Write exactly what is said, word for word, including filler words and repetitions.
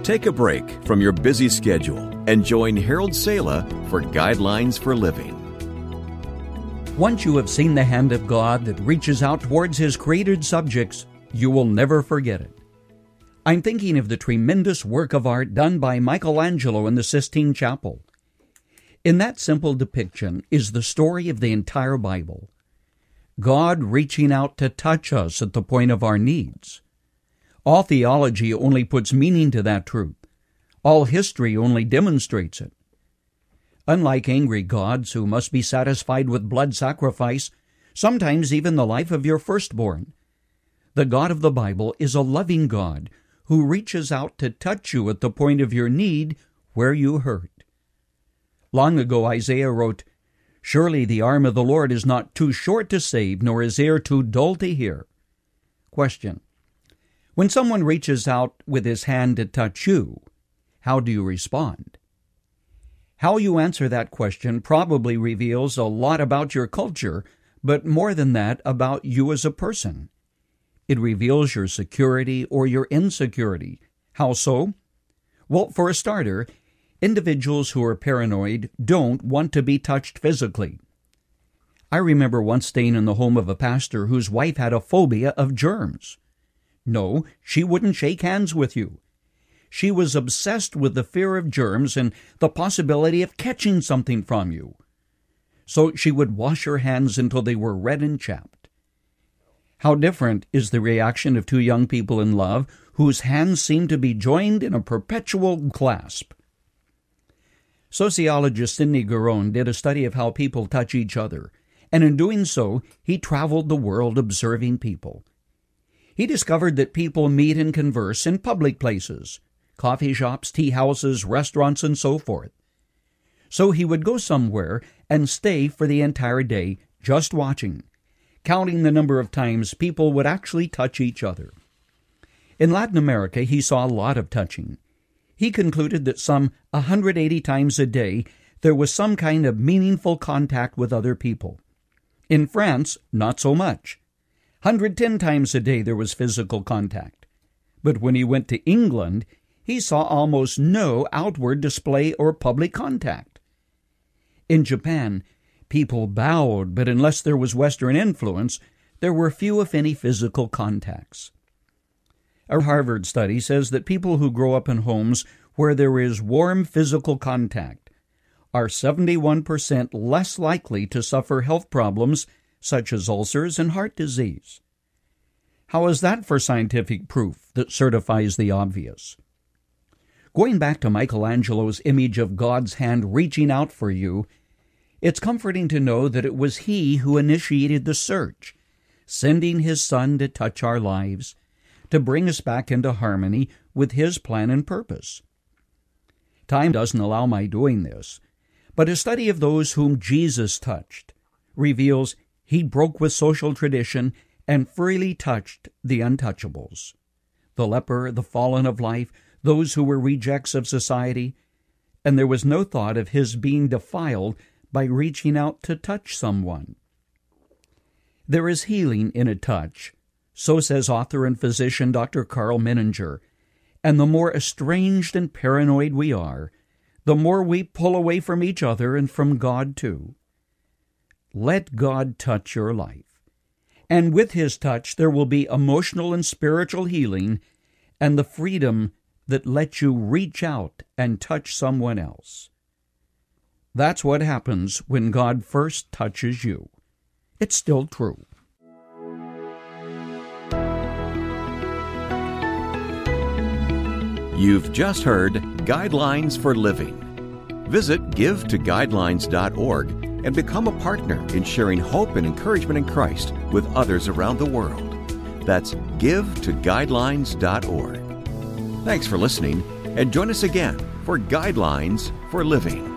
Take a break from your busy schedule and join Harold Sala for Guidelines for Living. Once you have seen the hand of God that reaches out towards His created subjects, you will never forget it. I'm thinking of the tremendous work of art done by Michelangelo in the Sistine Chapel. In that simple depiction is the story of the entire Bible. God reaching out to touch us at the point of our needs. All theology only puts meaning to that truth. All history only demonstrates it. Unlike angry gods who must be satisfied with blood sacrifice, sometimes even the life of your firstborn, the God of the Bible is a loving God who reaches out to touch you at the point of your need where you hurt. Long ago Isaiah wrote, "Surely the arm of the Lord is not too short to save, nor his ear too dull to hear." Question: when someone reaches out with his hand to touch you, how do you respond? How you answer that question probably reveals a lot about your culture, but more than that, about you as a person. It reveals your security or your insecurity. How so? Well, for a starter, individuals who are paranoid don't want to be touched physically. I remember once staying in the home of a pastor whose wife had a phobia of germs. No, she wouldn't shake hands with you. She was obsessed with the fear of germs and the possibility of catching something from you. So she would wash her hands until they were red and chapped. How different is the reaction of two young people in love whose hands seem to be joined in a perpetual clasp. Sociologist Sidney Garone did a study of how people touch each other, and in doing so, he traveled the world observing people. He discovered that people meet and converse in public places, coffee shops, tea houses, restaurants, and so forth. So he would go somewhere and stay for the entire day, just watching, counting the number of times people would actually touch each other. In Latin America, he saw a lot of touching. He concluded that some one hundred eighty times a day there was some kind of meaningful contact with other people. In France, not so much. one hundred ten times a day there was physical contact. But when he went to England, he saw almost no outward display or public contact. In Japan, people bowed, but unless there was Western influence, there were few, if any, physical contacts. A Harvard study says that people who grow up in homes where there is warm physical contact are seventy-one percent less likely to suffer health problems such as ulcers and heart disease. How is that for scientific proof that certifies the obvious? Going back to Michelangelo's image of God's hand reaching out for you, it's comforting to know that it was He who initiated the search, sending His Son to touch our lives, to bring us back into harmony with His plan and purpose. Time doesn't allow my doing this, but a study of those whom Jesus touched reveals He broke with social tradition and freely touched the untouchables. The leper, the fallen of life, those who were rejects of society, and there was no thought of His being defiled by reaching out to touch someone. There is healing in a touch, so says author and physician Doctor Carl Menninger, and the more estranged and paranoid we are, the more we pull away from each other and from God too. Let God touch your life, and with His touch there will be emotional and spiritual healing and the freedom that lets you reach out and touch someone else. That's what happens when God first touches you. It's still true. You've just heard Guidelines for Living. Visit give to guidelines dot org and become a partner in sharing hope and encouragement in Christ with others around the world. That's give to guidelines dot org. Thanks for listening, and join us again for Guidelines for Living.